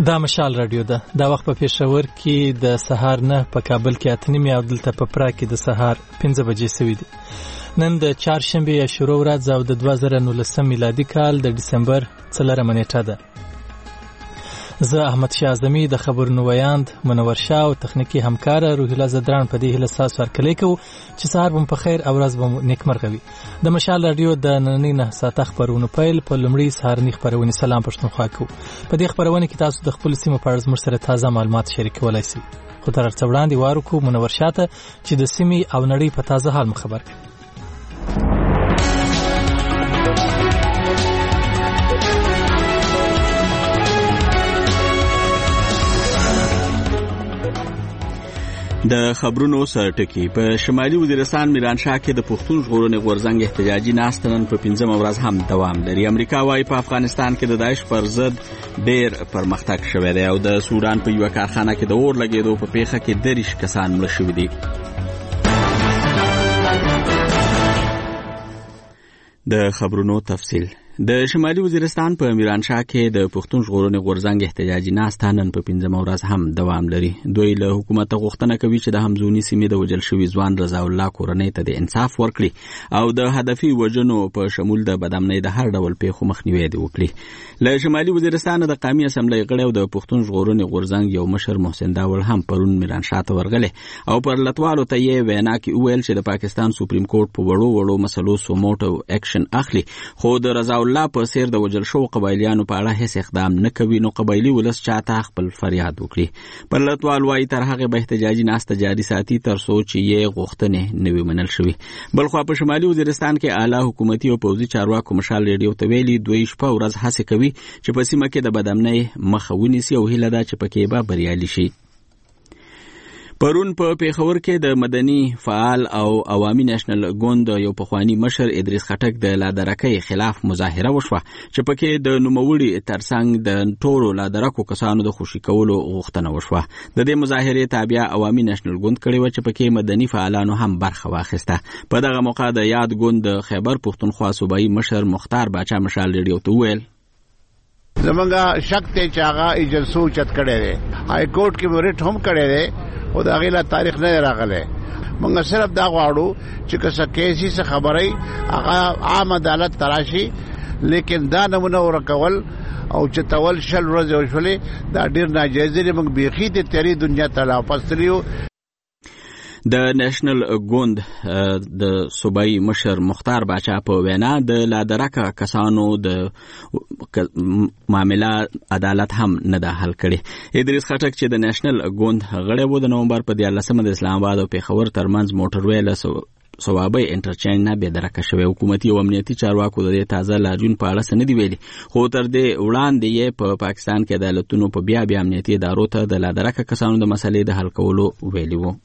دا مشال رادیو ده. دا وخت په پېښور کې د سهار 9 په کابل کې 8:30 او دلته په پرا کې د سهار 5 بجې سوي دي. نن د چهارشنبه یا شروع ورځ او د 2019 میلادي کال د دسمبر 4 نیټه ده. زه احمد شاه اعظمي د خبرونو ویاند منور شاه او تخنیکی همکار روحیله زدران په دې هله ساس ورکلې کو چې سهار بم په خیر او ورځ بم نیکمرغه وي. د مشال رادیو د نننۍ 9 ساعته خبرونو پیل په لومړی سهارنی خبرونه سلام پښتونخوا کو. په دې خبرونه کې تاسو د خپل سیمه په اړه زموږ سره تازه معلومات شریکولای شئ. خو تر څو وړاندې وارو کو منور شاه ته چې د سیمې او نړۍ په تازه حال مخبر کړي. د خبرونو سرټکی په شمالي وزیرستان میرانشاه کې د پښتون ژغورنې غورځنګ احتجاجي ناست نن په 15 ورځ هم دوام لري. امریکا وايي په افغانستان کې د داعش پر ضد ډېر پرمختګ شوی دی او د سودان په یو کارخانه کې د اور لګېدو په پیښه کې 30 کسان مړه شوي دي. د خبرونو تفصیل. د شمالي وزیرستان په میرانشاه کې د پښتون ژغورنې غورځنګ احتجاجي ناست نن په 15 ورځ هم دوام لري. دوی له حکومت غوښتنه کوي چې د همزونی سیمې د وجل شوي ځوان رضا الله کورنۍ ته د انصاف ورکړي او د هدفي وژنو په شمول د بدامنۍ د هر ډول پیښو مخنیوي وکړي. له شمالي وزیرستان د قومي اسمبلی غړي او د پښتون ژغورنې غورځنګ یو مشر محسن داول هم پرون میرانشاه ته ورغله او پر لټوالو ته یې وینا کې وویل چې د پاکستان سپریم کورټ په وړو مسلو سوموټو اکشن اخلي خو د رضا الله په سیر د وجل شو قبایلیانو په اړه هیڅ اقدام نه کوي نو قبایلی ولس چاته خپل فریاد وکړي. پر لټوال وايي تر هغه به احتجاجي ناسته جاري ساتي تر څو چې یې غوښتنې نوي منل شوي. بلخو په شمالي وزیرستان کې اعلی حکومتي او پوځي چارواکو مشال ریډیو ته ویلي دوی شپه ورځ هڅه کوي چې په سیمه کې د بدامنۍ مخه ونیسي او هیله ده چې پکې به بریالي شي. پرون په پیښور کې د مدني فعال او عوامي نېشنل ګوند یو پخوانی مشر ادریس خټک د لادرکۍ خلاف مظاهره وشوه چې پکې د نوموړي ترڅنګ د ټولو لادرکو کسانو د خوشي کولو غوښتنه وشوه. د دې مظاهرې تابع عوامي نېشنل ګوند کړي و چې پکې مدني فعالانو هم برخه واخیسته. په دغه موقع د یاد ګوند خیبر پښتونخوا صوبایي مشر مختار باچا مشال ریډیو ته وویل زمونږه شک ته چې هغه ایجنسو چت کړي دی هاي کورټ کې ورټ هم کړي دی او دا غیلا تاریخ نه راغله. مونږ صرف دا غواړو چې که کیسي څه خبري هغه عام عدالت تراشي لیکن دا نمونه ورکول او چې تول شل ورځې وشولې دا ډیر ناجایز دی. موږ بیخي د تیری دنیا ته لا پستریو. د نېشنل ګوند د صوبایي مشر مختار باچا په وینا د لادرکه کسانو د معاملې عدالت هم نه ده حل کړي. ادریس خټک چې د نېشنل ګوند غړی و د نومبر په 14 د اسلام آباد او پیښور ترمنځ موټروي له صوابي انټرچینج نه به درکه شوی. حکومتي او امنیتي چارواکو د تازه لاجون په اړه سندې ویلي خو تر دې وړاندې یې په پاکستان کې عدالتونو په بیا امنیتي ادارو ته د لادرکه کسانو د مسلې د حل کولو ویلي وو.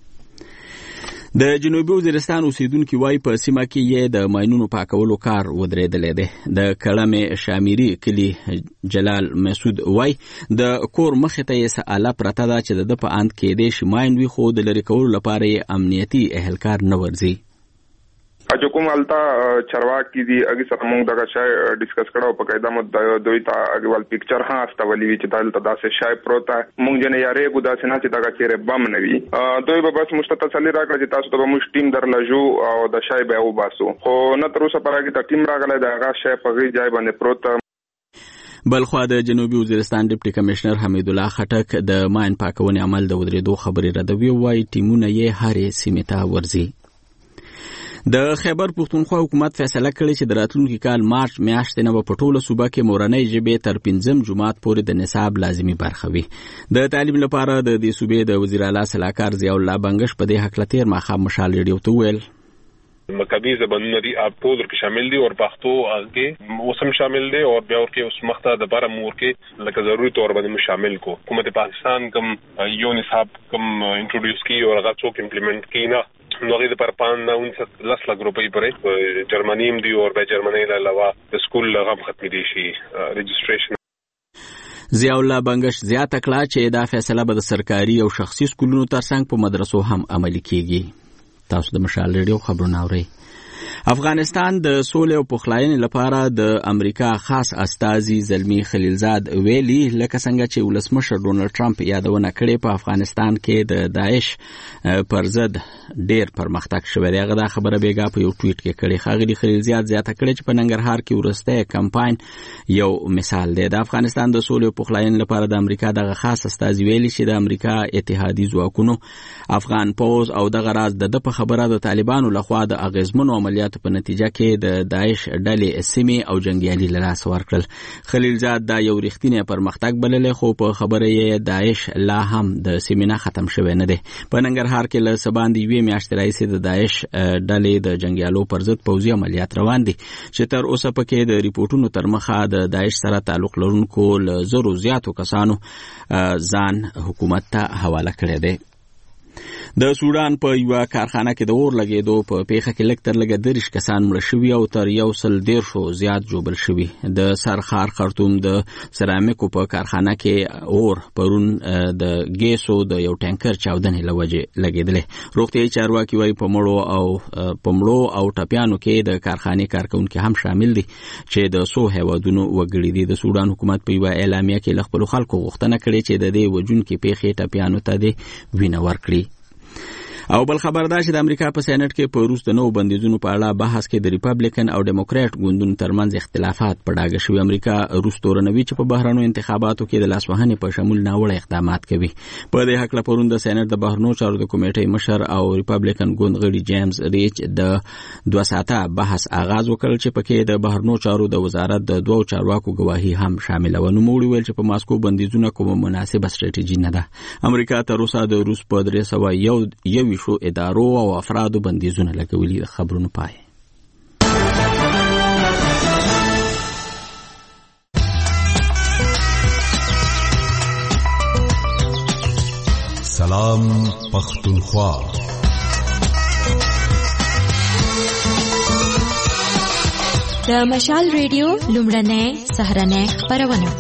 د جنوبي وزیرستان اوسیدونکو وايي په سیمه کې یې د ماینونو پاکولو کار ودرېدلی دی. د کړمې شامیري کلی جلال مسعود وايي د کور مخې ته یې ساله پرته ده چې د په اند کې د شماین وی خو د لری کولو لپاره یې امنیتي اهلکار نه ورځي. اجو کوم التا چرواکی دی اگه سره مونږ دغه شای ډیسکس کړو په قاعده مو دوی ته اګوال پکچر ها استولې وی چې دلته داسې شای پروت مونږ جن یاري ګدا سينه چې دغه چیرې بم نوي دوی به بس مستتصلی راکړي چې تاسو ته مو ټیم درلجو او د شای به او باسو خو نه تر اوسه پرګه د ټیم راغله دغه شای په غي ځای باندې پروت. بلخو د جنوبي وزیرستان ډیپټي کمشنر حمید الله خټک د ماین پاکونې عمل د ودرېدو خبرې ردوي وایي ټیمونه یې هرې سیمې ته ورځي. د خیبر پښتونخوا حکومت فیصله کړې چې د راتلونکي کال مارچ میاشتې نه په ټوله صوبه کې مورنۍ ژبې تر 5 جمعات پورې د نصاب لازمي برخه وي. د تعلیم لپاره د دې صوبې د وزیر اعلی صلاحکار ضیاء الله بنگش په دې حق لتیر ماخام مشال ریډیو ته ویل مکبی زبانونه دي اپوزر کې شامل دي او پښتو هغه موسم شامل دي او بیا ورکه اوس مخته د بار مور کې لکه ضروري تور باندې شامل کو. حکومت پاکستان کوم یو نصاب کوم انټروډیوس کی او هغه څوک امپلیمنٹ کی نه نو غیر پر 5 لک روپۍ پرې جرمنی هم دی او به جرمنی له علاوه د سکول لغم ختم دي شي رجسټریشن. ضیاء الله بنگش زیاته کړه چې دا فیصله به د سرکاري او شخصي سکولونو ترڅنګ په مدرسو هم عملي کیږي. تاسو د مشال ریډیو خبرونه اورئ. افغانستان د سولې او پخلاینې لپاره د امریکا خاص استازي زلمی خلیلزاد ویلي لکه څنګه چې ولسمشر ډونالد ټرمپ یادونه کړې په افغانستان کې د داعش پر ضد ډېر پرمختګ شوی دی. هغه دا خبره بیګا په یو ټویټ کې کړې. ښاغلي خلیلزاد زیاته کړې چې په ننګرهار کې وروستی کمپاین یو مثال دی. د افغانستان د سولې او پخلاینې لپاره د امریکا دغه خاص استازي ویلي چې د امریکا اتحادي ځواکونو افغان پوز او دغه راز د په خبره د طالبانو لخوا د اغیزمنو عملیاتو په نتیجه کې د داعش ډلې سیمې او جنگیالي له لاسه ورکړل. خلیلزاد دا یو رښتینی پرمختګ بللی، خو په خبره یې داعش لا هم د سیمې نه ختم شوی نه دی. په ننګرهار کې له څه باندې یوې میاشتې راهیسې د داعش ډلې د جنګیالو پر ضد پوځي عملیات روان دي چې تر اوسه پکې د ریپورټونو تر مخه د داعش سره تعلق لرونکو له زرو زیاتو کسانو ځان حکومت ته حواله کړی دی. د سودان په یو کارخانه کې د اور لګېدو په پیښه کې لږ تر لږه 30 کسان مړه شوي او تر 110 زیات ژوبل شوي. د سرخار خرطوم د سرامیکو په کارخانه کې اور پرون د ګیسو د یو ټانکر چاودنې له وجې لګېدلې. روغتیایي چارواکي وایي په مړو او ټپیانو کې د کارخانې کارکونکي هم شامل دي چې د څو هیوادونو وګړي دي. د سودان حکومت په یو اعلامیه کې له خپلو خلکو غوښتنه کړې چې د دې وژونکي پیښې ټپیانو ته د وینه ورکړي. او بل خبر دا چې د امریکا په سېنات کې په روس د نوو بندیزونو په اړه بحث کې د ریپبلیکن او ډیموکرات ګوندونو ترمنځ اختلافات په ډاګه شوي. امریکا روس تورنوي چې په بهرنیو انتخاباتو کې د لاسوهنې په شمول ناوړه اقدامات کوي. په دې هکله پرون د سېنات د بهرنیو چارو د کمیټې مشر او ریپبلیکن ګوند غړي جیمز ریچ د 2 ساعته بحث آغاز وکړ چې پکې د بهرنیو چارو د وزارت د 2 چارواکو گواهی هم شامل و. نو موږ ویل چې په ماسکو بندیزونه کومه مناسبه ستراتیژي نه ده. امریکا تر اوسه د روس په 301 شو ادارو او افرادو بندیزونه لګولي. د خبرونو پای. سلام پختونخوا. د مشال ریډیو لومړنۍ سهارنۍ خبرونه.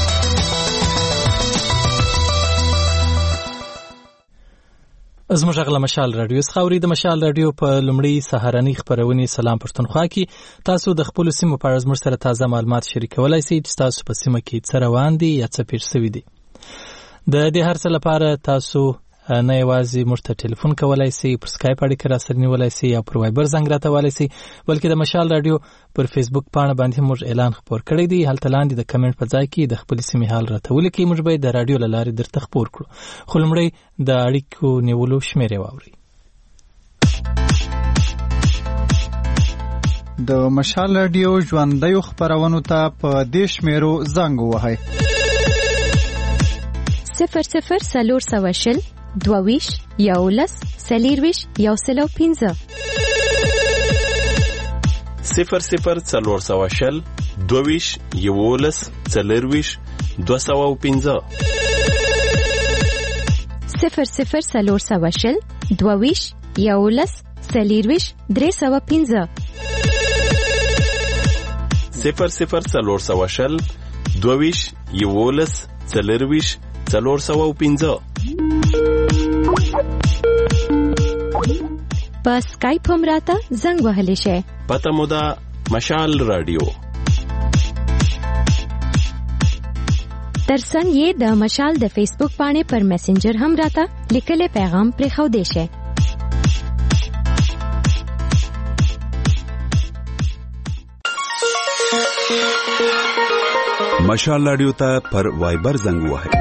زموږ غلا مشال رادیو څخه د مشال رادیو په لومړی سهارنۍ خبرونه سلام پښتونخوا کې تاسو د خپل سیمو په اړه زموږ سره تازه معلومات شریکولای شئ چې تاسو په سیمه کې څه روان دي یا څه پیښ شوي دي. د دې هر څه لپاره تاسو نه یوازې موږ ته ټلیفون کولای شئ، پر سکایپ اړیکه راسره نیولای شئ یا پر وایبر زنګ راته شئ، بلکې د مشال رادیو پر فیسبوک پاڼه باندې موږ اعلان خپور کړی دی. هلته لاندې د کمنټ په ځای کې د خپل سیمې حال راته ولیکئ. موږ به د رادیو له لارې درته خپور کړو. خو لومړی د اړیکو نیولو شمېرې واورئ. د مشال رادیو ژوندیو خپرونو ته په دې شمېرو زنګ ووهئ: 00 22 11 40 105 00 22 11 40 205 00 22 11 40 305 00 22 11 40 305. په سکایپ هم راته زنګ وهلی شئ. پته مو ده مشال رادیو. ترڅنګ یې د مشال د فیسبوک باندې پر میسنجر هم راته لیکلی پیغام پرېښودی شئ. مشال رادیو ته پر وایبر زنګ وهئ: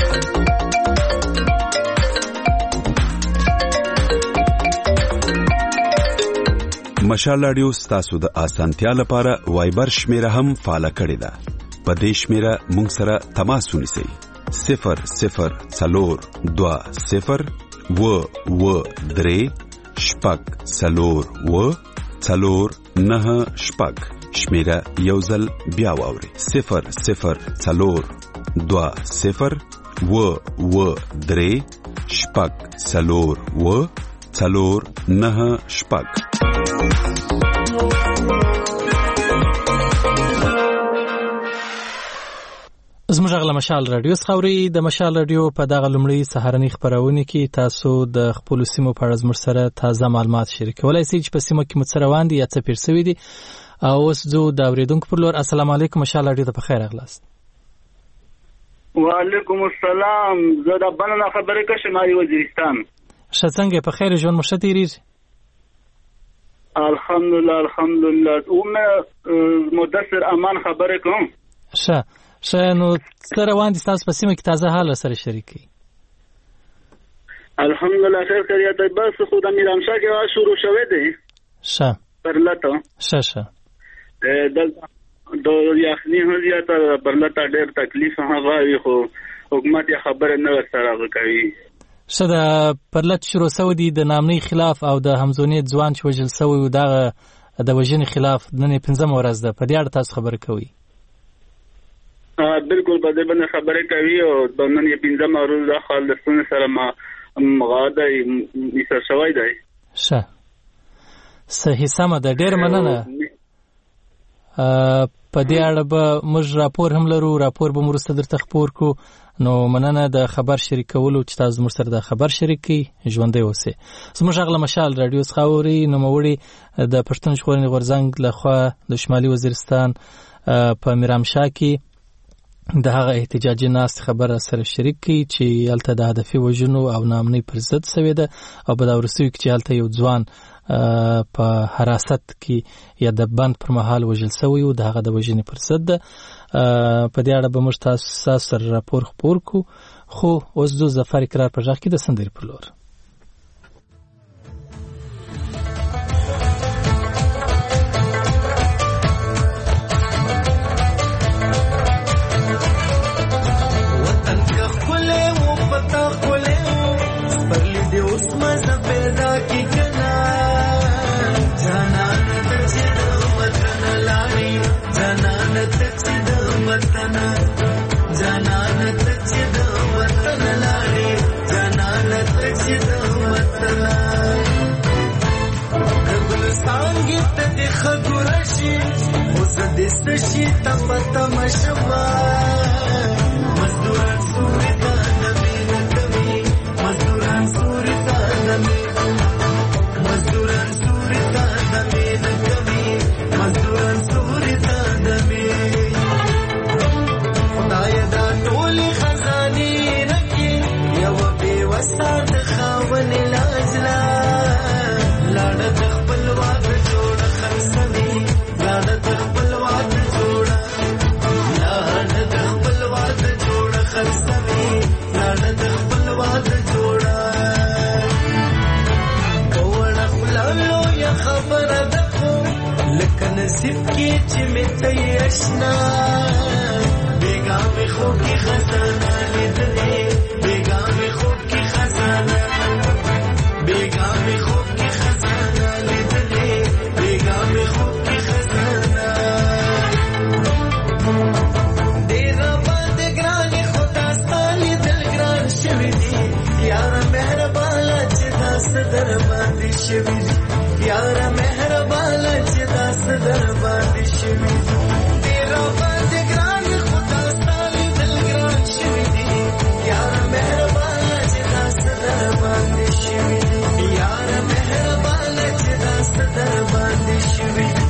مشال رادیو ستاسو د اسانتیا لپاره وایبر شمیره هم فعال کړی ده. په دې شمیره مونږ سره تماس ونیسئ: 00 4 2 0 4 9 شپږ. شمیره یو ځل بیا واورئ: 00 4 2 0 3 4 9 شپږ. زموږ غلا مشال رادیو خوري د مشال رادیو په دغه لومړی سهارنی خبرونه کې تاسو د خپل سیمو په اړه زموږ سره تازه معلومات شریکولای شئ چې په سیمو کې متصر روان دي یا څه پیر شوی دي. اوس زه د اوریدونکو پر لور السلام علیکم مشال رادیو ته په خیر اغلاست. وعلیکم السلام. زه د بلنه خبرې کوم شمالي وزیرستان. څنګه په خیر ژوند مو شتیریږي؟ الحمدلله مدثر امان خبرې کوم. نو سره روان دي تاسو په سیمه کې تازه حال سره شریکي؟ الحمدلله خیر خیریت دی. بس خو د میرانشاه کې شروع شوه دی پرلته د یخني هزیاته پرلته ډېر تکلیف هغه وي خو حکومت یې خبره نه سره کوي. د پرلته شروع شوه دي د نامنۍ خلاف او د همزونیت ځوان چې وژل شوی و دغه د وژنې خلاف نن 15 ورځ ده. په دې اړه تاسو خبره کوي؟ بالکل په دې باندې خبرې کوي او د نن 15 ورځې د خالصونه سره مغاده یې شوی دی. صحیح سم ده. ډېر مننه. په دې اړه به موږ راپور هم لرو، راپور به وروسته درته خپور کو. نو مننه د خبر شریکولو چې تاسو موږ سره د خبر شریکي. ژوندۍ اوسئ. زموږ غلا مشال رادیو خاوري نوموړي د پښتون ژغورنې غورځنګ لخوا د شمالي وزیرستان په میرامشاه کې د هغه احتجاجي ناست خبره سره شریک کی چې هلته د هدفي وژنو او نامنۍ پر ضد سوی ده او په دا ورسوي کې چې هلته یو ځوان په حراست کې یا د بند پر مهال وژل سوی و د هغه د وژنې پر ضد ده. په دې اړه به موږ تاسو سره راپور خپور کو. خو اوس د ظفر اقرار په ځای کې د سندرې پر لور. دستشی تپتا مشوا مزدوران سوری دانمی نکمی مزدوران سوری دانمی مزدوران سوری دانمی نکمی مزدوران سوری دانمی خدای دا ټولی خزانی رکی یو بیوستا دخاون لاجلا لاړه تخبل واغ جوړ خمسنی لاړه تخبل نصیب کی چې مې اشنا بیگا می خوب کی خزانه لیدلې بیگا می خوب کی خزانه بیگا می خوب کی خزانه لیدلې بیگا می خوب کی خزانه ډېر باندې ګران خدا ستالي دل ګران شوی دی یار مهربانه چې داس در باندې شوی دی یار مهربانه چې داس در باندې شوی ډېر باندې ګران خدا ستالي دل ګران شوی دی یار مهربانه چې داس در باندې شوی دی یار مهربانه چې داس در باندې شوی دی.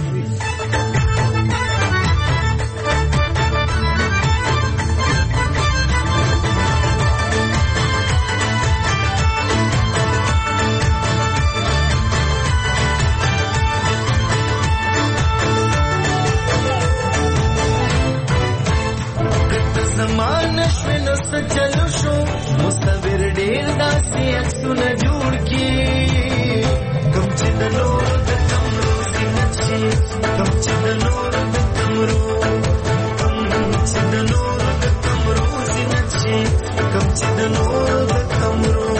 چلو شو مستبر ډیر داسې عکسونه جوړ کی کم چې د نور د کمرو زینت شي کم چې د نور د کمرو کم چې د نور د کمرو زینت شي کم چې د نور د کمرو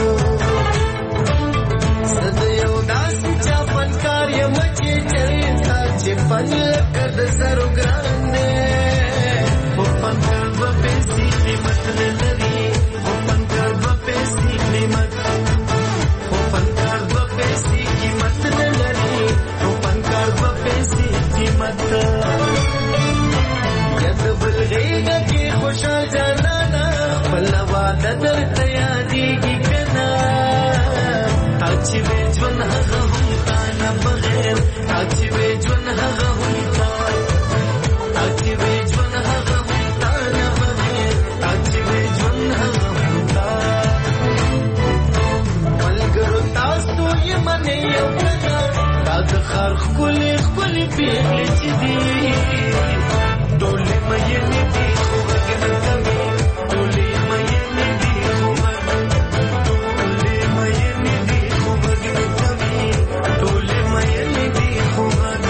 زد یو داسې چا فنکار یم چې چریتا چې فن لکه د زرو ګران دی خو فنکار به پیسې قیمت نه لري خو فنکار به پیسې قیمت خو فنکار به پیسې قیمت نه لري خو فنکار به پیسې قیمت یا د بل غېږه کې خوشحال چې ژوند هغه هم تا نه بغیر چې ژوند هغه هم تا چې ژوند هغه هم تا نه بغیر چې ژوند هغه هم تا ملګرو تاسو یې منې یو کړه دا د خار ښکلې ښکلې پیغلې چې دي ټولې مینې دي خو غږ نه کوي ټولې مینې دي خو غږ ټولې مینې دي خو غږ نه کوي ټولې مینې دي خو غږ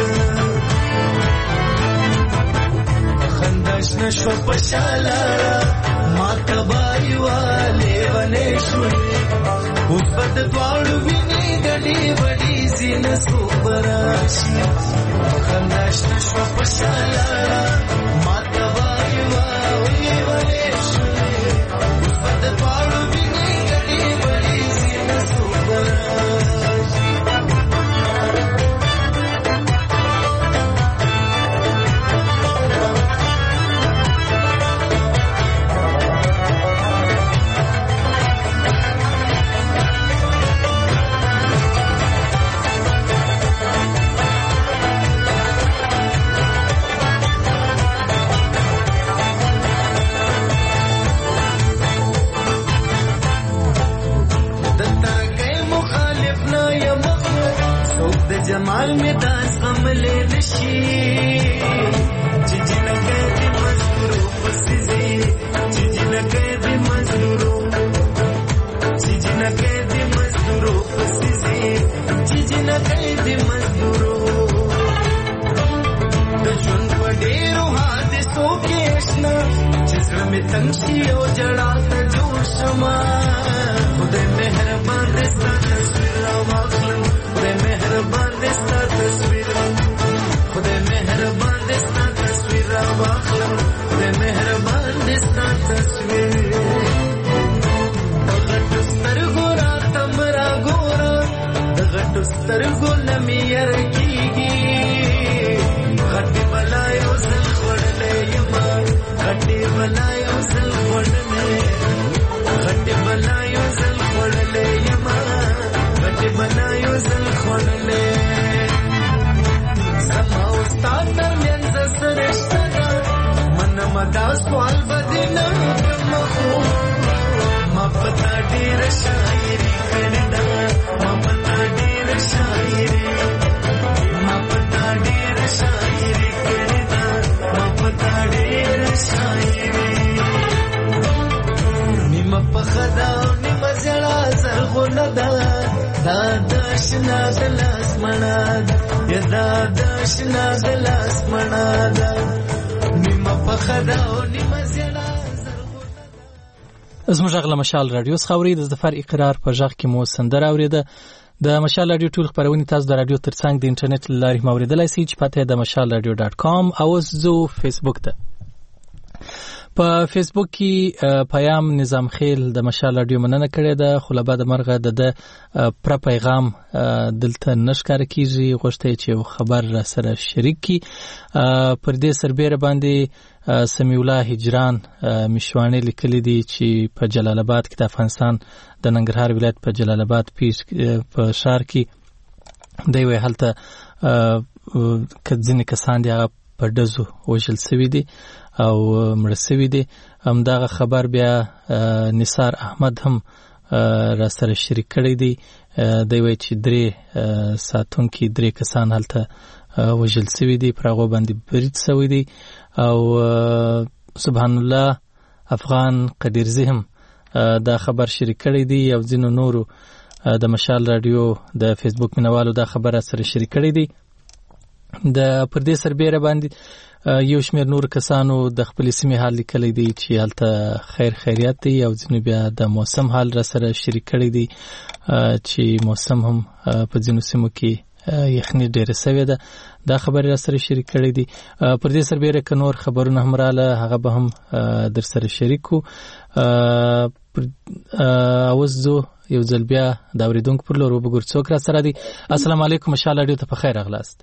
خندا شنه شوه په شاله ما تبای والې ونې شوې اوس به د دواړو وینې ګډې وډې زینه سوبراشي خندا شنه شوه په شاله ما تبای والې ونې شوې اوس به د دواړو وینې ګډې وډې زینه سوبراشي جمال میں داس غم لے نشی جن قید مزدوروں پسیزی جن قید مزدوروں جن قید مزدوروں پسیزی جن قید مزدوروں دشمن پډېرو حادثو کې اشنا جسم میں تنشی او جڑا ته جوش ما خدای مهربان دستا تصویر واخلم خدای مهربان دستا تصویر خدای مهربان دستا تصویر واخلم خدای مهربان دستا تصویر دغه سترګو را تمرا ګورا دغه سترګو لمې يرکیږي غټي بلایو زل خړلې یما غټي بلایو زل خړلې غټي بلایو زل خړلې یما غټي بلایو زل خړلې سما استاد ترمنځ سرشتہ من مدا سوال بدینه مخو ما پتا ډیر شاعري کړدا ما پتا ډیر شاعري ما پتا ډیر شاعري کړدا ما پتا ډیر شاعري نیمه پخدا نیمه زړه زرغونه ده دا دشنا دلاس منا دا دشنا دلاس منا نیمه پخدا نیمه زړه زموږ غلا مشال رادیو خاوري د ظفر اقرار په ژغ کې مو سندره اوریده د مشال رادیو ټول خبرونه تاسو د رادیو ترڅنګ د انټرنیټ لارې موریدلای شئ چې پته د mashalradio.com او زو فیسبوک ته په فیسبوک کې پیام نظام خیل د مشال رادیو مننه کړې ده خو له بعد مرغه د پر پیغام دلته نشکار کیږي غوښته چې خبر را سره شریک کی پر دې سربېره باندې سمیع الله هجران مشوانه لیکلي دي چې په جلال آباد کې د افغانستان د ننګرهار ولایت په جلال آباد په شهر کې دی وی هلته کځنې کسان دی په دزو وژل سوي دي او مړ سوي دي همدغه خبر بیا نثار احمد هم را سره شریک کړی دی دی وی چې درې ساتونکي درې کسان هلته وژل سوي دي پر هغه باندې برید سوي دي او سبحان الله افغان قدیرزی هم دا خبر شریک کړی دی او ځینو نورو د مشال رادیو د فیسبوک مینوالو دا خبر سره شریک کړی دی د پردې سربېره باندې یو شمېر نور کسانو د خپل سیمې حال لیکلی دی چې هلته خیر خیریات دی او ځینو بیا د موسم حال را سره شریک کړی دی چې موسم هم په ځینو سیمو کې یخني ډېره سوې ده دا خبرې را سره شریک کړی دي پر دې سربېره که نور خبرونه هم راله هغه به هم در سره شریک کړو اوس زه یو ځل بیا د اورېدونکو پر لور وبګور څوک را سره دي السلام علیکم مشال رادیو ته په خیر راغلاست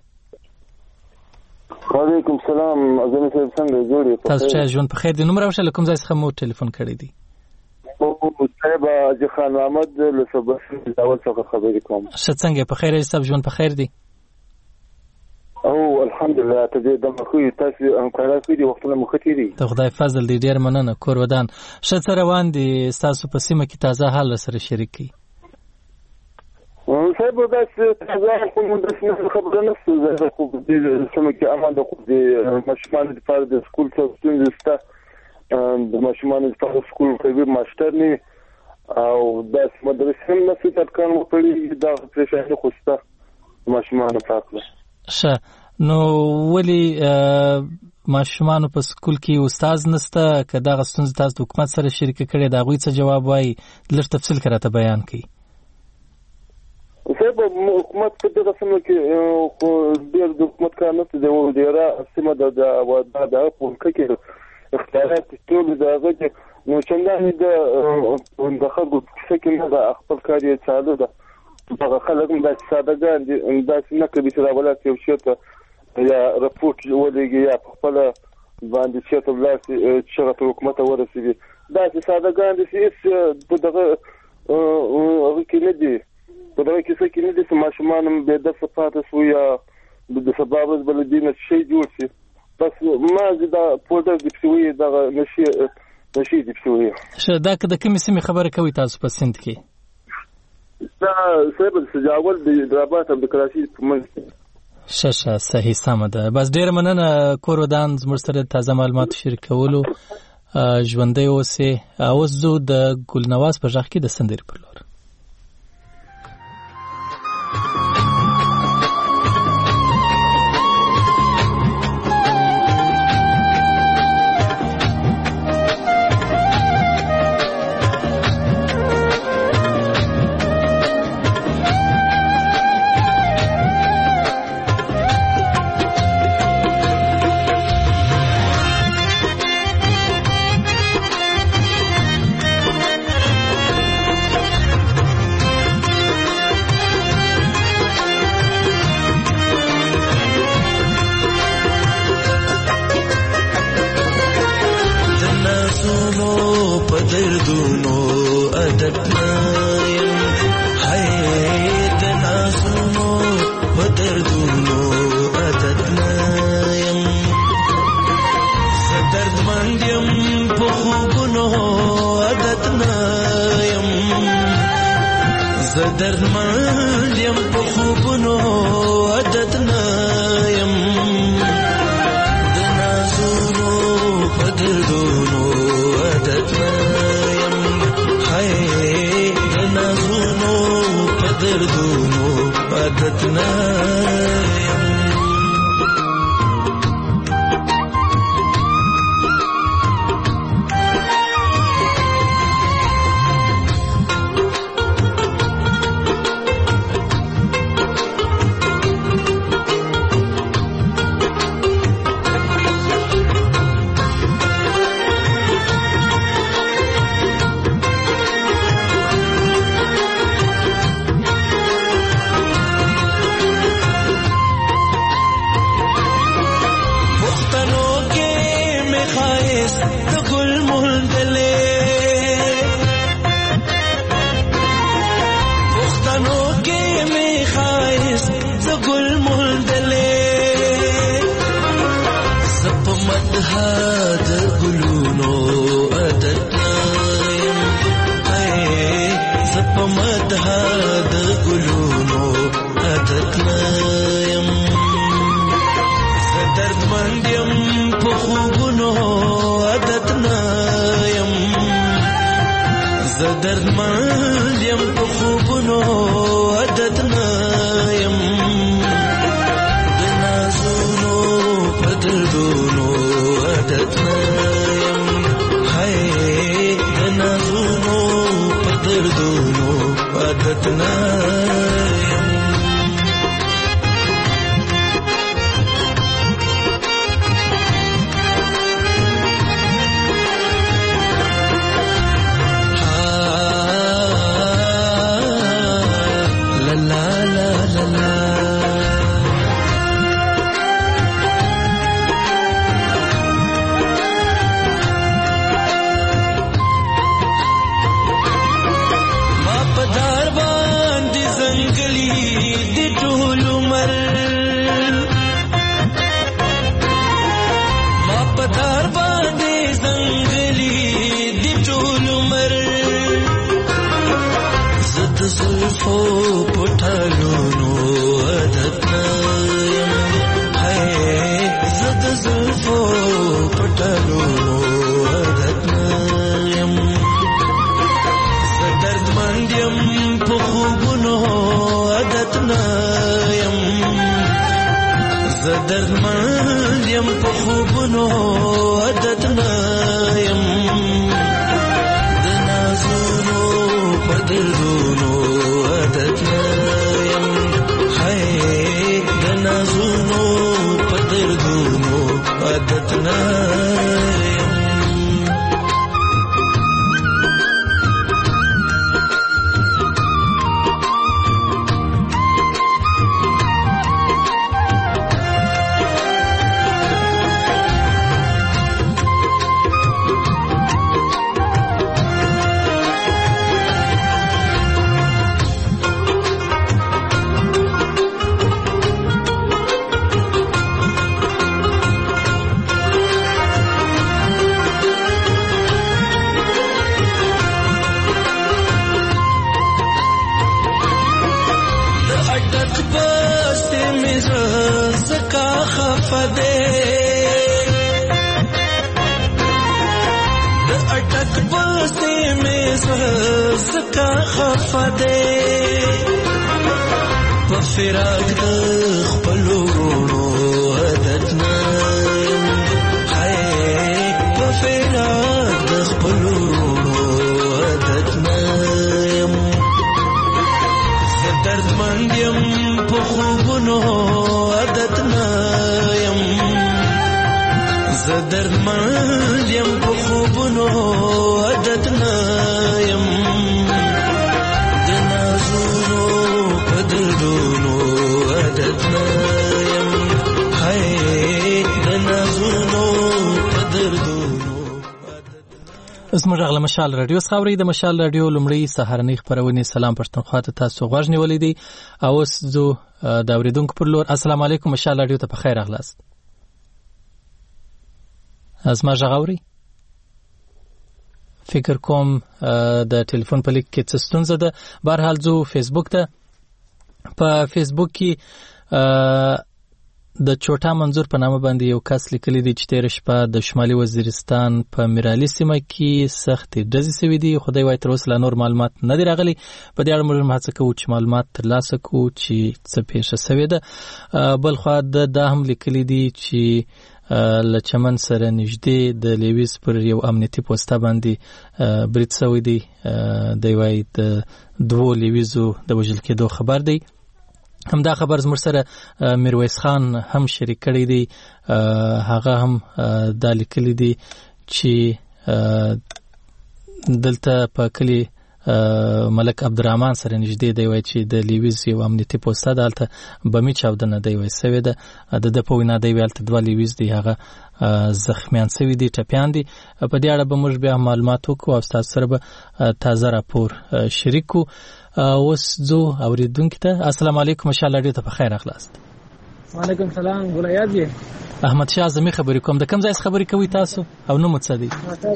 وعلیکم السلام اذن صاحب څنګه جوړې تاسو چې ژوند په خیر دي نوم راوښه کوم ځای څخه مو ټلیفون کړی دی او صاحب حاجی خان محمد له صبح اول څخه خبرې کوم. ښه څنګه په خیر حساب ژوند په خیر دی؟ او الحمدلله ته دې د مخې تاسو همکاري کوي وختونه مخې دي. ته خدای فضل دې ډیر مننه. کور ودان ښه څه روان دي تاسو په سیمه کې تازه حال سره شریک کی؟ صاحب بس تازه کوم د خبرونه نشته زه خو دې سمه کې امان د خو دې مشمان د فار د سکول څخه ستنسته د مشمان د فار سکول کوي ماستر نه او د مدرسې هم نشي تکان وکړي دا پرېشانه خوسته مشمان فاکله. ښه نو ولی ماشومان په سکول کې استاد نشته که دا غستون تاسو د حکومت سره شریک کړي دا غوي څه جواب وای لږ تفصیل کړه ته بیان کړئ. صاحب حکومت په دغه سم کې خو ډېر د حکومت کار نه دی او ډیره سیمه د پولکه کې اختیارات ټول دغه نو څنګه د خلکو څخه کې نه خپل کار یې چالو ده. هغه خلک د سادهګان د نه کوي چې راولات یو شی ته یا راپورټ ولېږي یا خپل باندې چې ته بلاسي چې حکومت ورسېږي دا چې سادهګان دي چې دغه کې نه دي په دغه کې څه کې نه دي چې ماشومان به د صفات سو یا د سبب بلدینه شي جوړ شي بس ما دا پوډر د پسوي دغه نشي د پسوي. شه دا که د کومې سیمې خبره کوي تاسو په سند کې؟ دا صاحب سجاول د رابط د کراچي په منځ ښه صحیح سمه ده. بس ډیر مننه کور ودان زموږ سره تازه معلومات شریکولو. ژوندی اوسئ. اوس زه د ګلنواز په غږ کې د سندرې پر لور. زلفو پټالونو عادتنا زد زلفو پټالونو عادتنا زدرد مندیم په خوبونو عادتنا زدرد مندیم په خوبونو عادتنا د نازونو په دردونو عادتنا د نازونو په دردونو عادتنا فراق د خپلو وروڼو عادتنا په فراق د خپلو وروڼو عادتنا زه دردمند یم په خوبونو عادتنا زه دردمند یم په خوبونو عادتنا د نازونو په دردونو عادتنا د نازونو په دردونو. زموږ غږ له مشال رادیو څخه اورئ. د مشال رادیو لومړی سهارنۍ خپرونې سلام پښتونخوا ته تاسو غوږ نیولی دی او اوس زه د اورېدونکو پر لور. السلام علیکم، مشال رادیو ته په خیر راغلاست. زما غږ اورئ؟ فکر کوم د ټلیفون په لیک کې څه ستونزه ده. بهرحال زه فیسبوک ته په فیسبوک کې د چوټا منظور په نامه باندې یو کس لیکلی دی چې تېره شپه د شمالي وزیرستان په میرالي سیمه کې سختې ډزې سوي دي. خدای وایي تر اوسه لا نور معلومات نه دي راغلي. په دې اړه موږ هڅه کوو چې معلومات ترلاسه کړو چې څه پیښه سوې ده. بل خوا دا هم لیکلی دی چې له چمن سره نږدې د لیویز پر یو امنیتي پوسټه باندې برید سوی دی. دی وایي د 2 لیویزو د وژل کېدو خبر دی. همدا خبر زموږ سره میرویس خان هم شریک کړی دی. هغه هم دا لیکلی دی چې دلته په کلي ملک عبدالرحمن سره نږدې دی وایي چې د لیویز یو امنیتي پوسټه ده، هلته بمي چاودنه دی وایي سوې ده. د ده په وینا دی وایي هلته 2 لیویز دی هغه زخمیان سوي دي، ټپیان دي. په دې اړه به موږ بیا معلومات وکړو او ستاسو سره به تازه راپور شریک کړو. اوس ځو اورېدونکي ته. السلام علیکم، مشال رادیو ته په خیر راغلاست. وعلیکم سلام، ګولیاد یې احمد شاه زمي خبرې کوم. د کوم ځای خبرې کوي تاسو او نوم څه دی؟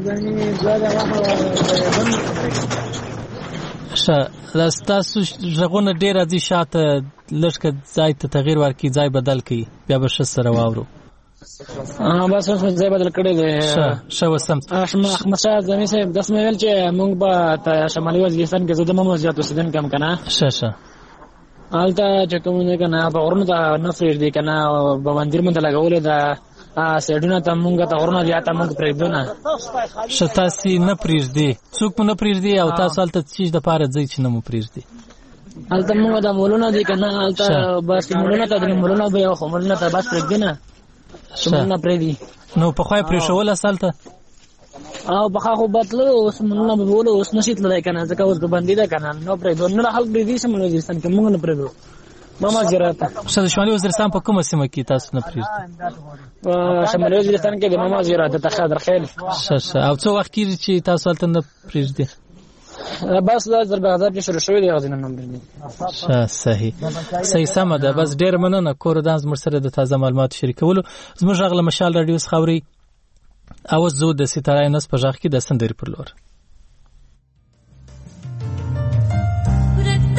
تاسو ژغونه ډېر راځي شاته، لږ که ځای ته تغییر ورکړي، ځای بدل کړي، بیا به ښه سره واورو. بس اوس ځای بدل کړی دی. ښه وسم. احمد شاه زمي صاحب داسې مې ویل چې موږ به شمالي وزیرستان کې زه د ممو زیات اوسېدونکی یم که نه. ښه هلته چې کوم دی که نه په غرونو ته نه پرېږدي که نه، بندیر مونږ ته لګولې ده سایډونه ته مونږ ته غرونه زیاته مونږ پرېږدو نه. ښه تاسې نه پرېږدي، څوک مو نه پرېږدي او تاسو هلته څه چیز دپاره ځئ چې نه مو پرېږدي؟ هلته مونږ د مولونه دی که نه، هلته بس مولونه ته درې مولونه به یو خو مولونه ته بس پرېږدي نه، مولونه پرېږدي. نو پخوا یې پرېښولاست هلته؟ او پخوا خو به تلو، اوس مولونه به بولو، اوس نشي تللی که نه، ځکه اوس بندي ده که نه، نه پرېږدو. نه خلک پرېږدي شمالي وزیرستان کې، مونږ نه پرېږدو. ماما زیارت ښه. د شمالي وزیرستان په کومه سیمه کې تاسو نه پرېږدي؟ په شمالي وزیرستان کې د ماما زیارت د خادرخیل. ښه. او څو وخت کېږي چې تاسو هلته نه پرېږدي؟ بس دا ضربه‌غذاب چې شروع شوی دی هغه ځینې نه پرېږدي. ښه، صحیح سمه ده. بس ډېره مننه کور دان زموږ سره د تازه معلوماتو شریکولو. زموږ غږ له مشال راډیو څخه اورئ. اوس زه د ستاره نس په غږ کې د سندرې پر لور.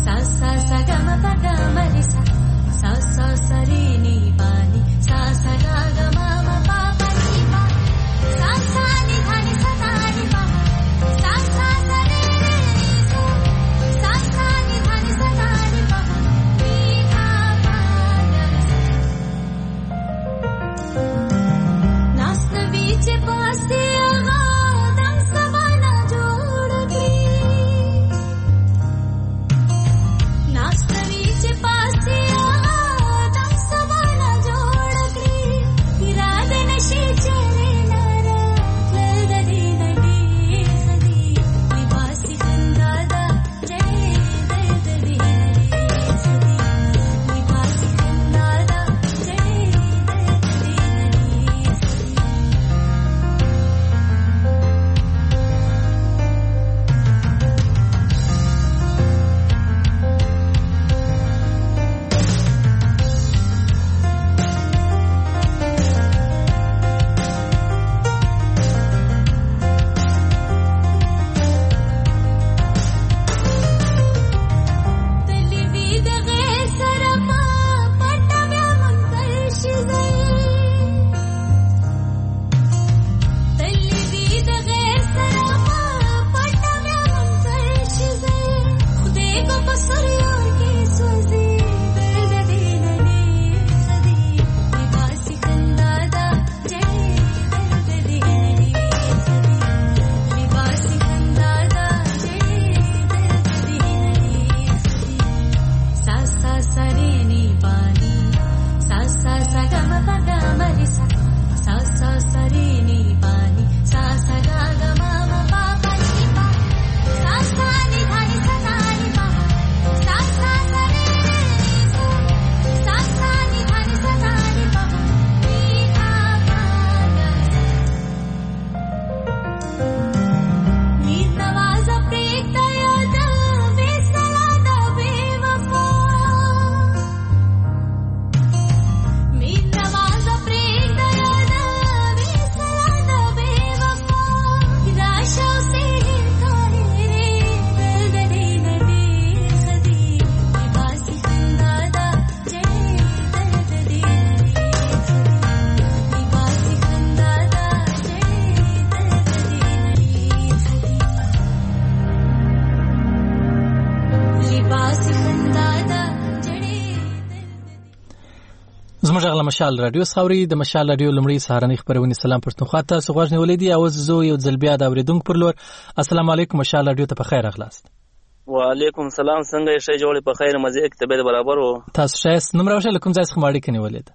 زموږ غلا مشال رادیو خاوري د مشال رادیو لمړی سهارنی خبرونه سلام پښتونخوا ته سغواژ نیولې دي او زه یو ځل بیا د اوریدونکو پر لور السلام علیکم مشال رادیو ته په خیر اغلاست. وعلیکم السلام څنګه یې شې جوړې په خیر مزه کې طبيعت برابر وو تاسو شایست نمبر وشل کوم ځای څخه ماړی کني ولید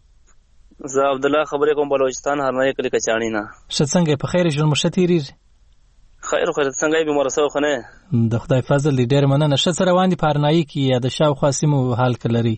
زه عبد الله خبرې کوم بلوچستان هرنۍ کلی کچانی نه ش څنګه په خیر ژوند مشتيري خیر څنګه به مرسو خنه د خدای فضل دی ډیر مننه ش سره وان دي پارنای کی یا د شاو خاصمو حال کلري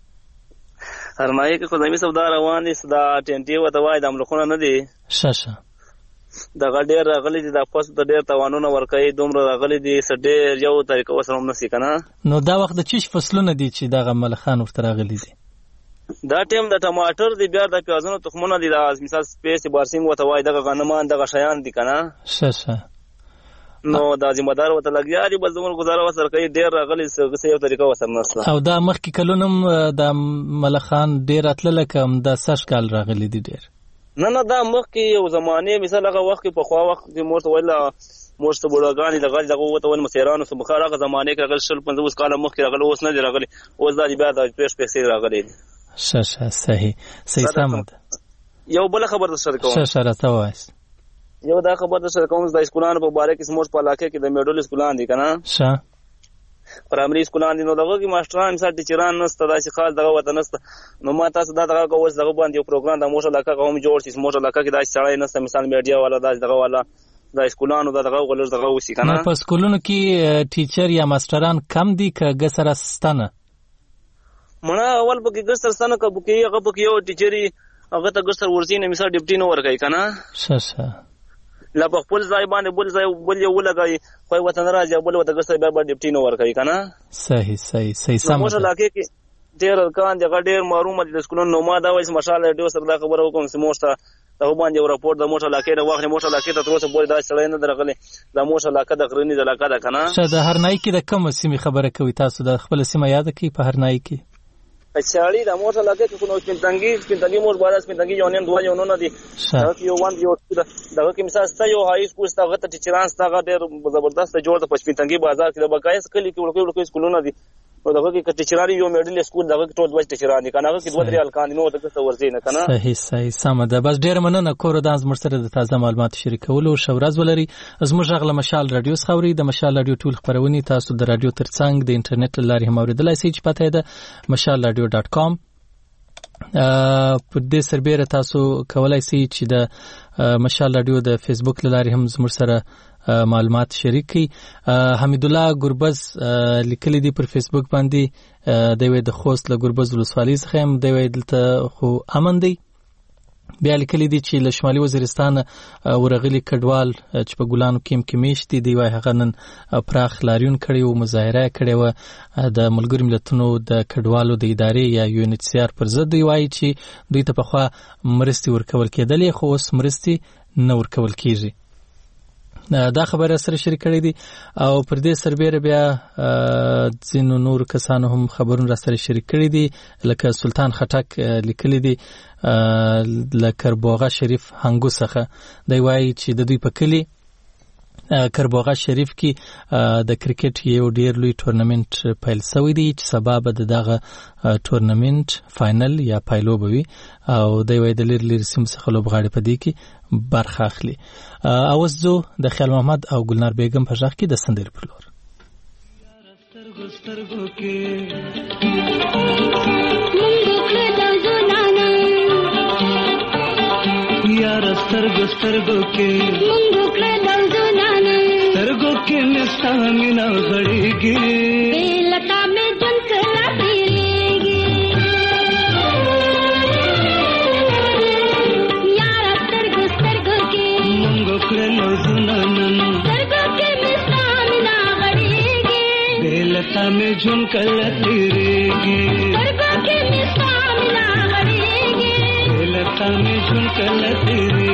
هرنای کې خدای می سودا روان دي صدا ټنټي وته وای د املخونه نه دي شاشه د غډیر غلي دي د پس د ډیر توانونه ورکې دومره غلي دي سډیر یو طریقه وسره هم نسی کنه نو دا وخت د چیش فصلونه دي چې دغه ملخان ورته غلي دي دا ټیم د ټماټر دی بیا د پیازونو تخمونه دي د مثال سپیس بارسینګ وته وای دغه غنمان دغه شیان دي کنه شاشه نو دا ذمہ دار وته لګیا دي بس زموږ گزاره وسره کوي ډیر غلي څه یو طریقه وسره نسله او دا مخکې کلونم د ملخان ډیر اتل کم د سش کال راغلي دي ډیر نه دا مخکې یو زمانه مثال هغه وخت په خوا وخت کې موږ ویل موږ ته بوډاګانی دغه وته ول مسیرانو سم خاره زمانه کې راغل شل 50 کال مخکې راغل اوس نه دی راغلی اوس دا بیا د پیش پیسې راغلي شاشه صحیح سمد یو بل خبر در سره کوم شاشه راته وایس یو دا خبر در سره کوم د اسکولانو په باره کې سموږ په علاقه کې د میډل اسکولان دي کنه شه پرایمري اسکولان دي نو دغه کې ماستران مثال ټیچران نسته دا چې خاص دغه وته نسته نو ما تاسو دا دغه کوس دغه باندې یو پروګرام د موږ علاقه کوم جوړ شي موږ علاقه کې دا سړی نسته مثال میډیا والا دا دغه والا د اسکولانو دغه غلط دغه وسی کنه په اسکولونو کې ټیچر یا ماستران کم دي که ګسره ستنه مړه اول په کې ګسر ستنه کا بوکي هغه په کې یو ټیچري هغه ته ګسر ورزینه مثال ډیپټي نو ورګي کنه شه لا په خپل ځای باندې بل ځای بل یو لګای خو وطن راځي بل وته ګسر بیا ډیپټي نو ورګي کنه صحیح سم موږ علاقه کې ډیر کان دغه ډیر معلومات د اسکولونو نو ما دا وایي مشال ډیر سره خبره وکم چې موږ ته دا باندې راپور د موټر علاقې نه واخلې موټر علاقې ته تر اوسه پورې دا سړی نه درغلی دا موټر علاقه د غرنی د علاقه ده کنه شه د هرنای کې د کوم سیمه خبره کوي تاسو د خپل سیمه یاد کی په هرنای کې اچھاړي د موټر علاقې کې کوم سپینتنګي مور بالا سپینتنګي یونین دوه یونونه دي یو وان یو دغه کې مثال ستا یو هاي سکول ستا غته ټیچران ستا ډېر زبردست جوړ د پښپینتنګي بازار کې د بقایس کلی کې ورکو سکولونه دي او دغه کې ټیچران یو میډل سکول دغه کې ټول دوه ټیچران دي کنه کې دوه درې الکان نو دغه څه ورځي نه کنه صحیح سم ده بس ډېر مننه کور د ازمر سره د تازه معلومات شریکولو شورز ولري زموږ غله مشال رادیو خوري د مشال رادیو ټول خبرونه تاسو د رادیو ترڅنګ د انټرنیټ لارې هم اوریدلای شئ چې پته ده mashalradio.com په دې سربېره تاسو کولای شئ چې د مشال رادیو د فیسبوک لارې هم زموږ سره معلومات شریک کړي حمید الله ګربز لیکلي دي پر فیسبوک باندې د وې د خوست له ګربز ولسوالۍ څخه هم د وې دلته خو امن دی بیا لیکلي دي چې له شمالي وزیرستان ورغلي کډوال چې په ګلانو کې میشتي دی وای هغه نن پراخ لاریون کړي او مظاهره کړي و د ملګرو ملتونو د کډوالو د ادارې یا UNHCR پر ضد دی وای چې دوی ته په خوا مرستي ورکول کېدلې خو اوس مرستي نه ورکول کیږي دا خبره سره شریک کړی دي او پر دې سربېره بیا ځینو نور کسانو هم خبرونه را سره شریک کړی دي لکه سلطان خټک لیکلی دي لکربوغه شریف هنګو څخه دی وایي چې د دوی په کلی کربوغه شریف کې د کرکټ یو ډیر لوی ټورنمنت پیل شوی دی چې سبب د دغه ټورنمنت فائنل یا پایلو بوي او د وای د لری سیم څخه لوبغاړي په دې کې برخه اخلي اوس زه د خیال محمد او گلنار بیگم په ځخ کې د سندر پر لور سترګو کې مونږ کله دلزنانه سترګو کې نستامینا غړېږي لتا مې جن کلا پیلېږي یار سترګو کې مونږ کله دلزنانه سترګو کې نستامینا غړېږي لتا مې جن کلا پیلېږي سترګو کې نستامینا غړېږي لتا مې جن کلا پیلېږي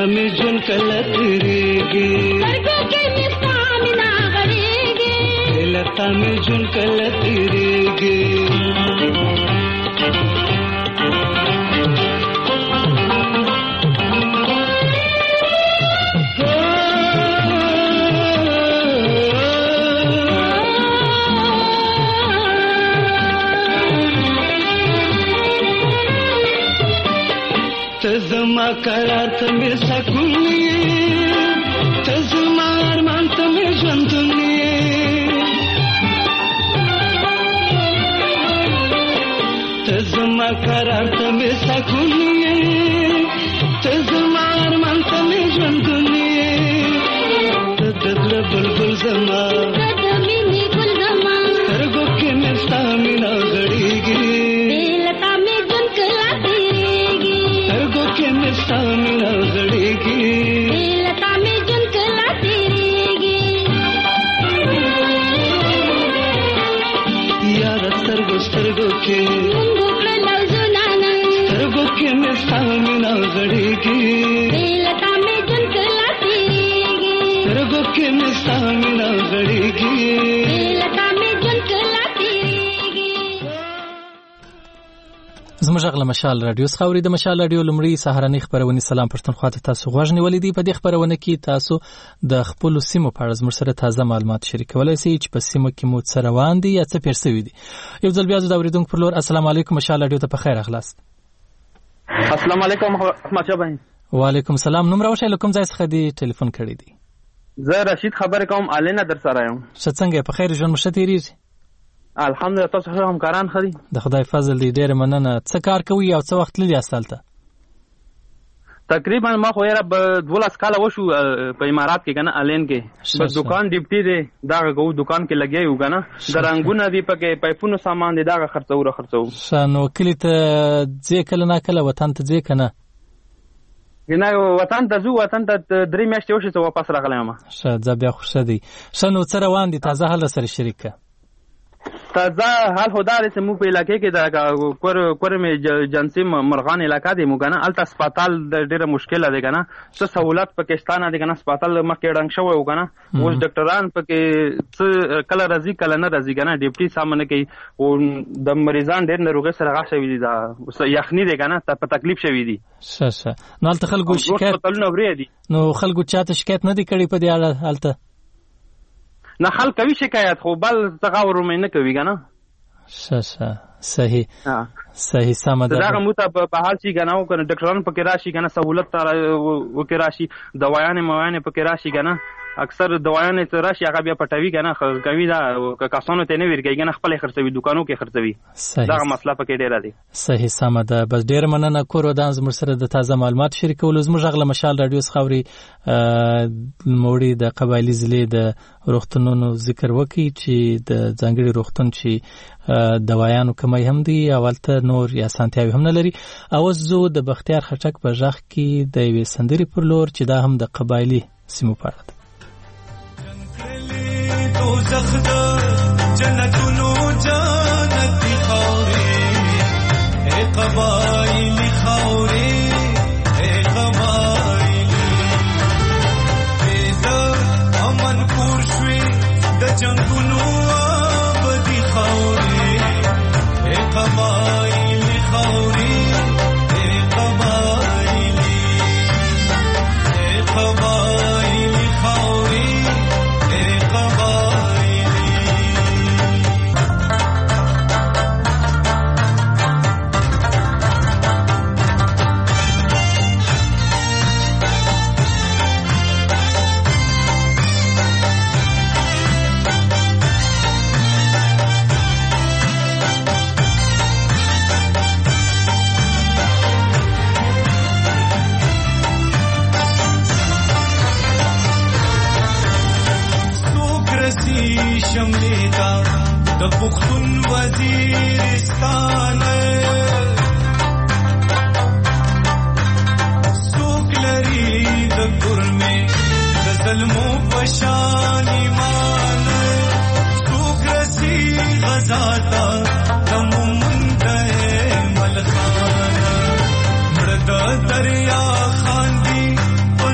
में जुन कलतरेगी लड़कों के मिस्तामिना गड़ेगी लता में जुन कलतरेगी तज़मा करार तमें सकुनिए तज़मा अरमान तमें जंतुनिए तज़मा करार तमें सकुनिए तज़मा अरमान तमें जंतुनिए तदल बुलबुल जमा तदमिनी गुल जमा तरगो के मिस्तामिना गड़ेगी लता में जुन कलतरेगी के मिस्तामिना गड़ेगी लता में जुन कलतरेगी यार सरगो के सरगो के मिस्तामिना गड़ेगी लता में जुन कलतरेगी सरगो के मिस्तामिना गड़ेगी लता में जुन कलतरेगी زموږ غږ له مشال رادیو څخه اوري. د مشال رادیو لومړی سهارنۍ خبرونه سلام پښتونخوا ته تاسو غوږ نیولې دي. په دې خبرونه کې تاسو د خپل سیمو په اړه زموږ سره تازه معلومات شریکولای شئ چې په سیمو کې مو څه روان دي یا څه پېښ شوي دي. یو ځل بیا زه د اوریدونکو پر لور السلام علیکم مشال رادیو ته په خیر راغلاست. السلام علیکم احمد شاه بھائی. وعلیکم السلام. نوم راوښی له کوم ځای څخه دی ټلیفون کړی دی؟ زه رشید خبرې کوم الینه در سره یم. ښه څنګه په خیر ژوند مو ښه تېرېږي؟ الحمدلله تاسو ښه همکاران ښه دي؟ د خدای فضل دی ډېره مننه. څه کار کوئ او څه وخت تللي یاست هلته؟ تقریبا ما خو یاره 12 کاله وشو په امارات کې کنه الین کې بس دکان ډیپټي دی داغه کو دکان کې لګیا یو کنه درنګونه دی پکې پایپونو سامان دی داغه خرڅو نو کلی ته ځې کله نه کله وطن ته ځې کنه نه وطن ته ځو وطن ته 3 میاشتې وشي ته واپس راغلم. ښه ځه بیا خوښه دی. ښه نو څه روان دي تازه حال سره شریک که تازه حال خو دا دی چې موږ په علاقې کې د کورمې جنسي مرغان علاقه دی موږ نه هلته هسپتال ډېره مشکله دی که نه څه سهولت پکې شته نه دی که نه هسپتال مخکې ړنګ شوی و که نه اوس ډاکټران پکې څه کله راځي کله نه راځي که نه ډیپټي سامانه کوي او د مریضان ډېر ناروغۍ سره غاښ شوي دي دا یخني دی که نه په تکلیف شوي دي. ښه نو هلته خلکو شکایت نو خلکو چاته شکایت نه دی کړی په دې اړه هلته؟ نه خلک کوي شکایت خو بل څه غور مې نه کوي که نه. ښه صحیح سمه ده. دغه موته په حال شي که نه او که ډاکټران پکې راشي که نه سهولت وکې راشي دوايانې پکې راشي که نه اکثر دوايانې ته راشي هغه بیا پټوي که نه کوي دا کسانو ته نه ورکوي که نه خپلې خرڅوي دکانو کې خرڅوي دغه مسله پکې ډېره دی. صحیح سمه ده. بس ډېره مننه کور ودان زموږ سره د تازه معلومات شریکولو. زموږ غږ له مشال رادیو څخه اوري نوموړي د قبایلي ضلعې د روغتونونو ذکر وکړي چې د ځانګړي روغتون چې دوايانو کمی هم دي او هلته نور یا اسانتیاوې هم نه لري. اوس زه د بختیار خټک په غږ کې د یوې سندرې پر لور چې دا هم د قبایلي سیمو په اړه ده. دوزخ دا جنتونو جانتی خاورې اے قبایلی خاورې اے قبایلی پیدا امن کور شوی د جنگونو آبادی خاورې اے قبایلی خاورې اے قبایلی اے قبایلی خاورې شملیتا د پختون وزیرستان سوک لري د ګرمه د ظلمو پشان ایمان سوک رسی غزاتا تمومند ملخان مرد دریا خاندي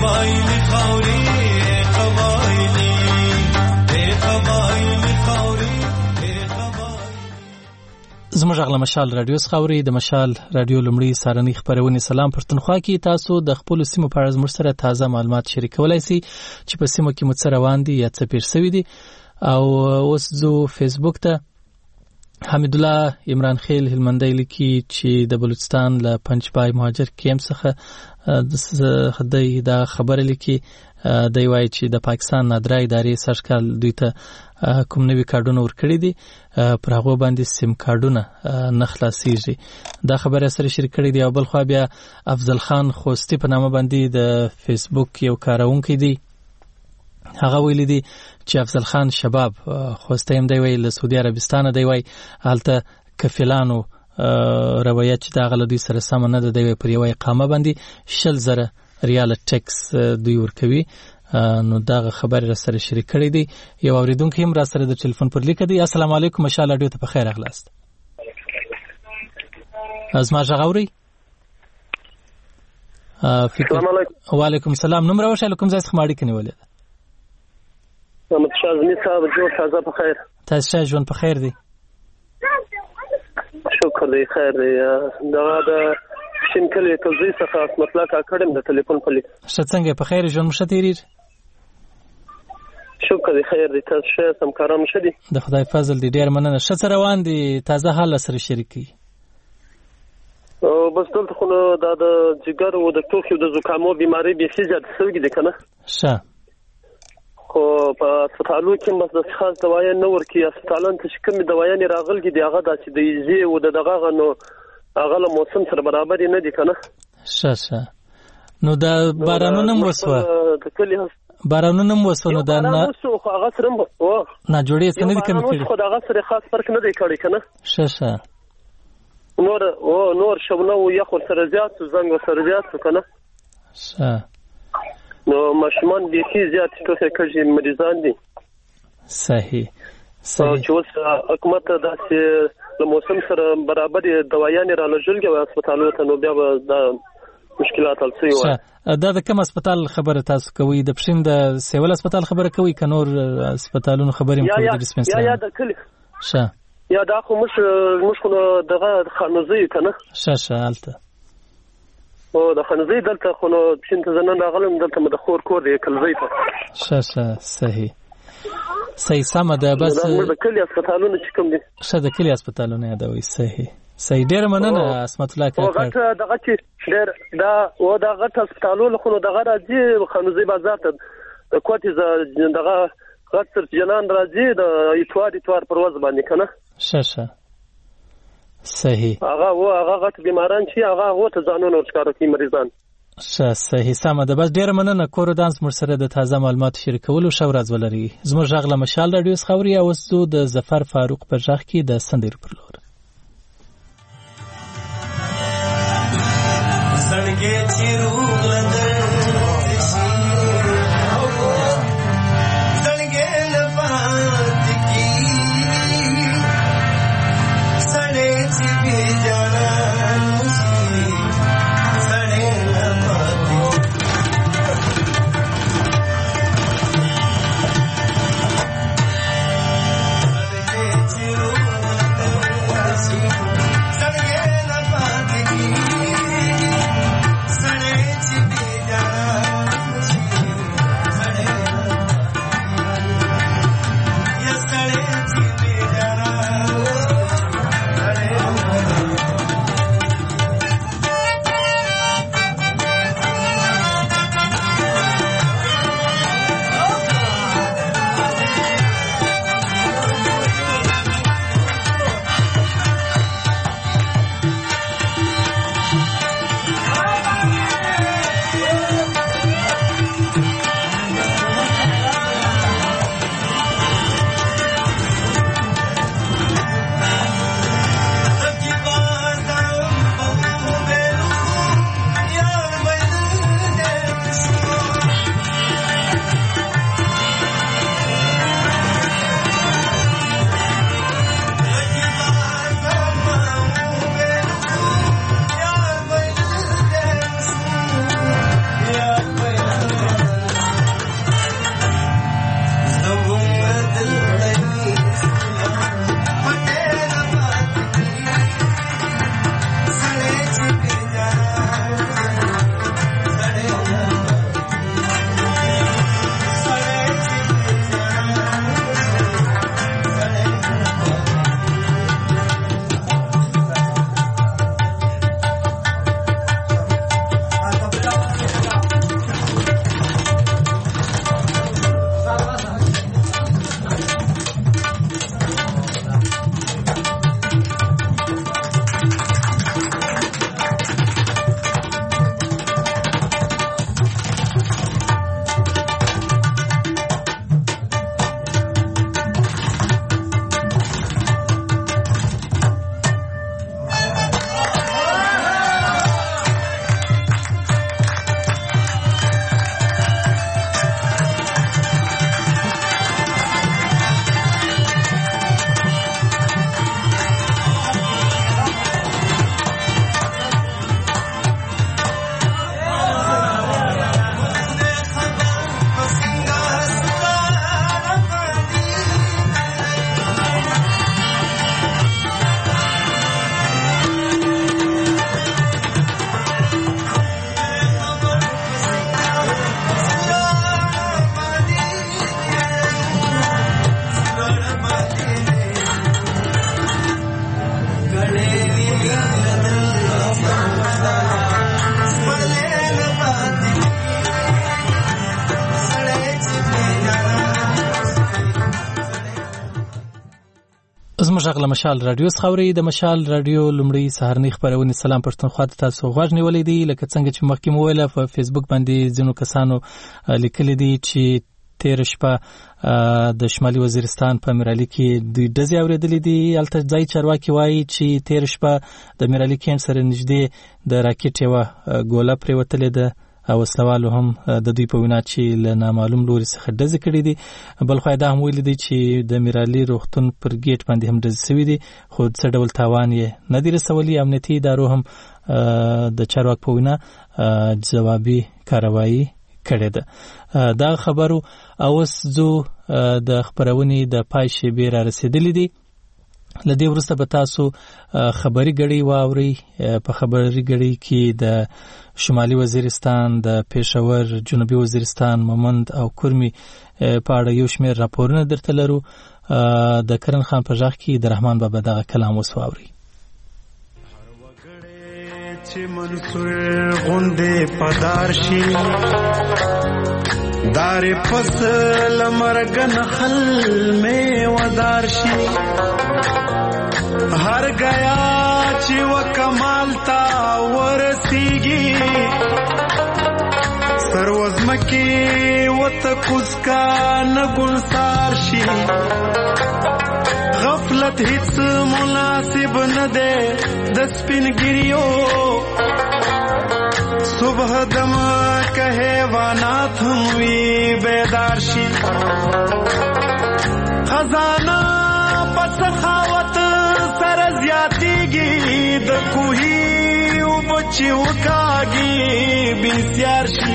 قبایلی خاوري قبایلی قبایلی خاوري زموږ غږ له مشال رادیو څخه اورئ. د مشال رادیو لومړی سارنۍ خپرونې سلام پښتونخوا کې تاسو د خپل سیمو په اړه زموږ سره تازه معلومات شریکولای شئ چې په سیمو کې مو څه روان دي یا څه پېښ شوي دي. او اوس زه فیسبوک ته حمید الله عمران خیل هلمندی لیکي چې د بلوچستان له پنجپای مهاجر کیمپ څخه دا خبره لیکي. دی وایي چې د پاکستان نادره ادارې سږکال دوی ته کوم نوي کارډونه ورکړي دي، پر هغو باندې سیم کارډونه نه خلاصېږي. دا خبره سره شریک کړې دي. او بل خوا بیا افضل خان خوستی په نامه باندې د فیسبوک یو کاروونکی دی، هغه ویلي دي چې افضل خان شباب خوستی هم دی وایي له سعودي عربستانه دی وایي هلته کفیلانو روایت چې دا غله دوی سره سمه نه ده. دی وایي پر یوه اقامه باندې 100,000 ریاله ټیکس دوی ورکوي. نو دا خبر را سره شریک کړی دی. یو اوریدونکو هم را سره د ټلیفون پر لیک دی. السلام علیکم، مشال رادیو ته په خیر راغلاست. زما غږ اورئ؟ السلام علیکم. وعلیکم السلام. نوم راوښیه له کوم ځای څخه اړیکه نیولې ده؟ محمد شازمی صاحب جوړ تازه په خیر. تاسو ښه ژوند په خیر دی؟ شکر دی خیر دی. دا د شین کلی کوزي څخه مطلق اکاډم د ټلیفون په لیک. ښه څنګه په خیر ژوند مو ښه تیریږي؟ شکر دی خیر دی. تاسو ښه سمکاران ښه دي؟ د خدای فضل دی، ډېر مننه. ښه څه روان دي؟ تازه حال سره شریکي. بس دلته خو دا د جګر او د ټوخي او د زکامو بیماری به څه زیات سوي دي کنه. ښه خو په هسپتالو کې بس د خاص دوايان نه ورکي. هسپتالان ته کوم دوايان راغلي دي هغه داسې د ایزي او د دغه نو هغه له موسم سره برابر نه دي کنه. ښه نو دا بارانونه مو وسوه؟ بارانونه مو وسوه نو دا نه وسو خو هغه سره نه جوړې څه نه دي کم کړي. خو هغه سره خاص فرق نه دی کړی کنه. ښه نور شونه او یخ سره زیات زنګ سره زیات کنه. ښه نو ماشومان به هیڅ زیات ټوخه کوي مریضان دي. صحیح چې اوس حکومت داسې له موسم سره برابر دوايان را لږلګي او هسپتالونو ته نو بیا د مشکلات حل شي. دا د کوم هسپتال خبره تاسو کوي؟ د پښین د سیول هسپتال خبره کوي که نور هسپتالونو خبرې کوي؟ د ډیسپنسری یا د کلی ښه یا دا خو مش خو دغه خانوزي کنه. ښه الته او د خانوزي دلته خو نو پښین ته زنه راغلم دلته د خور کور دی کلزی ته. ښه صحیح سمه ده. بس د کلی هسپتالونه چې کوم دي ښه د کلی هسپتالونه یادوي. صحیح ډېر مننه اسمت الله کاکړ. دغه چې ډېر دا او دغه هسپتالونه خو دغه راځي خانوزي بازار ته کوټي دغه غتر جنان راځي د اتوار پرواز باندې کنه. ښه صحیح هغه غت بیماران چې هغه ته ځانونه ورښکاره کوي مریضان. صحیح سمه ده. بس ډېر مننه کور دانس مر سره د تازه معلومات شریکولو. ښه ورځ ولرئ. زموږ غږ له مشال رادیو څخه اورئ. اوس زه د ظفر فاروق په غږ کې د سندرو پر لور. سړګې چې روغ لندر سړګې نه پاتې کی سړې چې بي جانان شي سړې نه پاتې سړګې چې روغ لندر سړګې نه پاتې کی سړې زموږ غږ له مشال رادیو څخه اورئ. د مشال رادیو لومړی سهارنۍ خپرونې سلام پښتونخوا ته تاسو غوږ نیولی دی. لکه څنګه چې مخکې مو ویله په فیسبوک باندې ځینو کسانو لیکلي دي چې تېره شپه د شمالي وزیرستان په میرعلي کې دوی ډزې اورېدلې دي. هلته ځایي چارواکي وایي چې تېره شپه د میرعلي کیمپ سره نږدې د راکټ یوه ګوله پرېوتلې ده او وسلوالو هم د دوی په وینا چې له نامعلوم لوري څخه ډزې کړي دي. بل خوا دا هم ویلي دي چې د میرعلي روغتون پر ګیټ باندې هم ډزې سوي دي، خو څه ډول تاوان یې نه دي رسولي. امنیتي ادارو هم د چارواکو په وینا ځوابي کاروایي کړې ده. دا خبرو اوس ځو د خپرونې د پای شېبې را رسېدلې دي. له دې وروسته به تاسو خبري ګړۍ واورئ. په خبري ګړۍ کې د شمالي وزیرستان، د پېښور، جنوبي وزیرستان، مومند او کرمي په اړه یو شمېر راپورونه درته لرو. د کرن خان په غږ کې د رحمان بابا دغه کلام اوس واورئ. چې منصور غوندې پدار شي دار فصل مرګن خل میں ودار شي هر گیا چې وکمال تا ورسیږي سروزمکی وتکوز کا نګلسار شي غفلت هیڅ مناسب نه ده د سپینګریو صبح دم که حیوانات هم وی بیدار شي خزانه په سخاوت سره زیاتیږي د کوهي او بچي وکاږي بسیار شي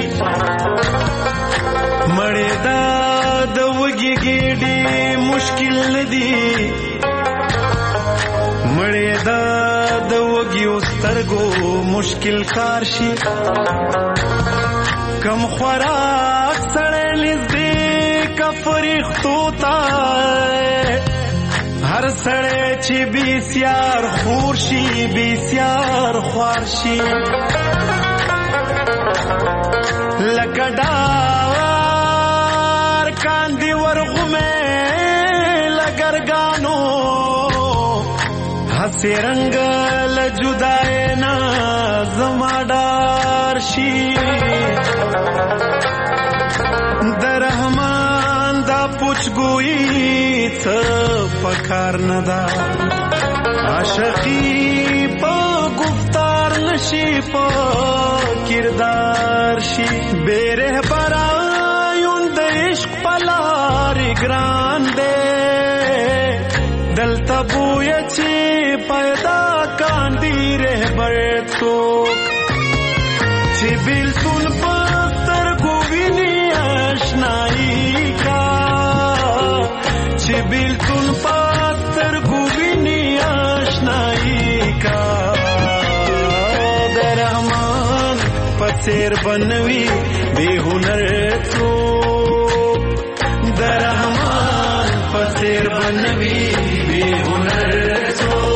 مړې د وږي ګېډې مشکل نه دي مړې د وږي سترګو مشکل کار شي کم خوراک سړی نږدې کا فرښتو ته هر سړی چې بسیار خور شي بسیار خوار شي لکه ډار کاندي ورغمې لګرګانو هسې رنګ له جدای نه زما ډار شي د رحمان دا پوچګویي څه پکار نه ده عاشقي په گفتار نشي په کردار شي بے رهبرایون د عشق په لارې ګران دی دلته بویه چې پیدا کاندي رهبر څوک چې بلتون په سترګو ویني اشنایي کا چې بلتون په سترګو ویني اشنایي کا د رحمان په څېر بنوي بې هنر څوک د رحمان په څېر بنوي بې هنر څوک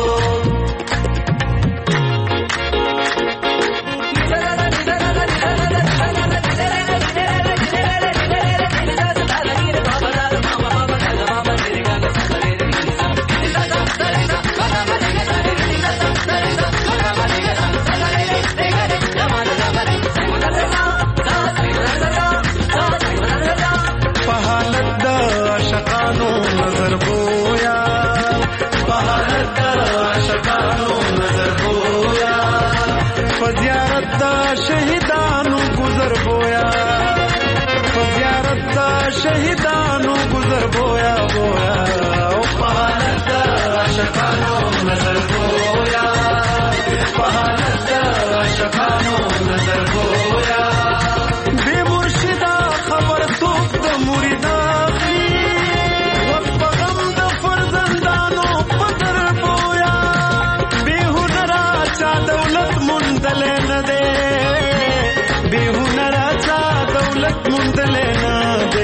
شهیدانو گذر بویا بویا او پالت عاشقانو نظر بویا پالت عاشقانو نظر بویا بے مرشدہ خبر توک د مریدا خی وقت غم د فرزندانو پدر بویا بے هنرا چا دولت مندل نه دے بے هنرا چا دولت مندل نه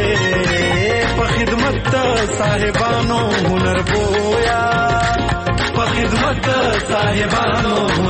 خدمت صاحبانو هنر بویا په خدمت صاحبانو